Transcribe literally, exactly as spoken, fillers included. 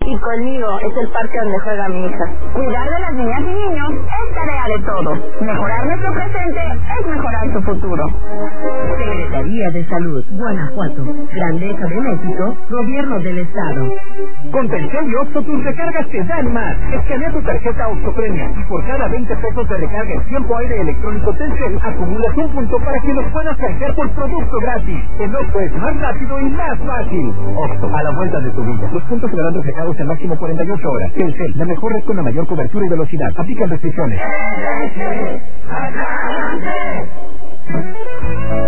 Y conmigo es el parque donde juega mi hija. Cuidar de las niñas y niños es tarea de todos. Mejorar nuestro presente es mejorar su futuro. Secretaría de Salud, Guanajuato, Grandeza de México, Gobierno del Estado. Con Telcel y Oxxo tus recargas te dan más. Escanea tu tarjeta Oxxo Premia y por cada veinte pesos de recarga en tiempo aire electrónico Telcel acumulas un punto para que los puedas canjear por producto gratis. El Oxxo es más rápido y más fácil. Oxxo, a la vuelta de tu vida. Los puntos serán reflejados en máximo cuarenta y ocho horas. Telcel, la mejor red con la mayor cobertura y velocidad. Aplican restricciones.